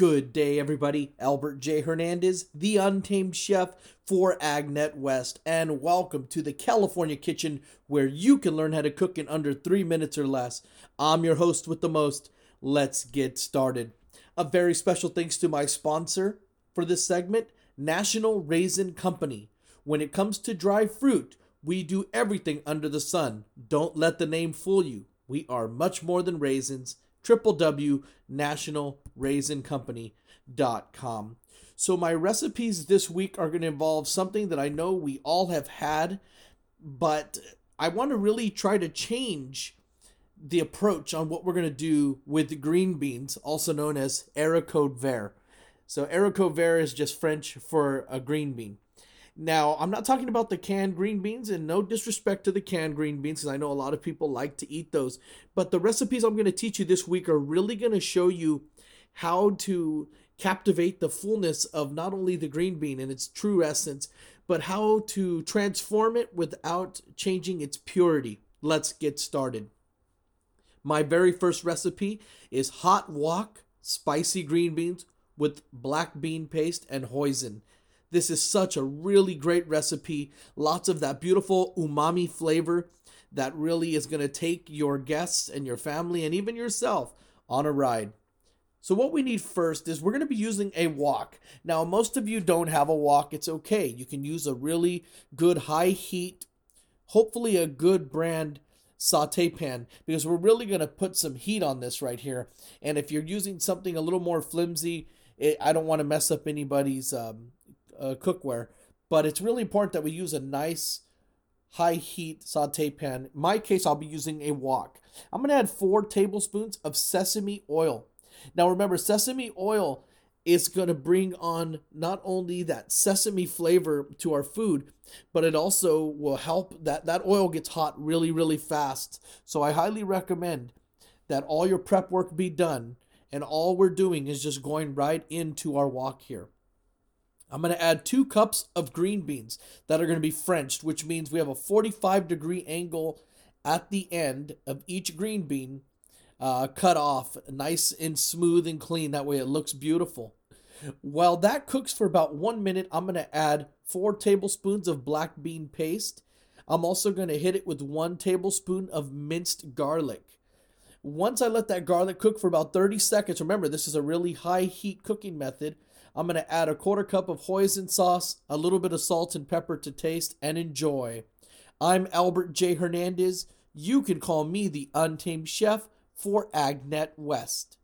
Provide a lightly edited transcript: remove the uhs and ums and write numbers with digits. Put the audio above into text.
Good day, everybody. Albert J. Hernandez, the Untamed Chef for AgNet West, and welcome to the California Kitchen, where you can learn how to cook in under 3 minutes or less. I'm your host with the most. Let's get started. A very special thanks to my sponsor for this segment, National Raisin Company. When it comes to dry fruit, we do everything under the sun. Don't let the name fool you. We are much more than raisins. www.nationalraisincompany.com. So my recipes this week are going to involve something that I know we all have had, but I want to really try to change the approach on what we're going to do with the green beans, also known as haricots verts. So haricots verts is just French for a green bean. Now, I'm not talking about the canned green beans, and no disrespect to the canned green beans, because I know a lot of people like to eat those. But the recipes I'm going to teach you this week are really going to show you how to captivate the fullness of not only the green bean in its true essence, but how to transform it without changing its purity. Let's get started. My very first recipe is hot wok spicy green beans with black bean paste and hoisin. This is such a really great recipe. Lots of that beautiful umami flavor that really is going to take your guests and your family and even yourself on a ride. So what we need first is we're going to be using a wok. Now, most of you don't have a wok. It's okay. You can use a really good high heat, hopefully a good brand saute pan, because we're really going to put some heat on this right here. And if you're using something a little more flimsy, I don't want to mess up anybody's cookware, but it's really important that we use a nice high heat saute pan. In my case, I'll be using a wok. I'm going to add 4 tablespoons of sesame oil. Now remember, sesame oil is going to bring on not only that sesame flavor to our food, but it also will help that oil gets hot really, really fast. So I highly recommend that all your prep work be done, and all we're doing is just going right into our wok here. I'm going to add 2 cups of green beans that are going to be Frenched, which means we have a 45-degree angle at the end of each green bean cut off, nice and smooth and clean. That way it looks beautiful. While that cooks for about 1 minute, I'm going to add 4 tablespoons of black bean paste. I'm also going to hit it with 1 tablespoon of minced garlic. Once I let that garlic cook for about 30 seconds, remember this is a really high heat cooking method, I'm going to add a 1/4 cup of hoisin sauce, a little bit of salt and pepper to taste, and enjoy. I'm Albert J. Hernandez. You can call me the Untamed Chef for AgNet West.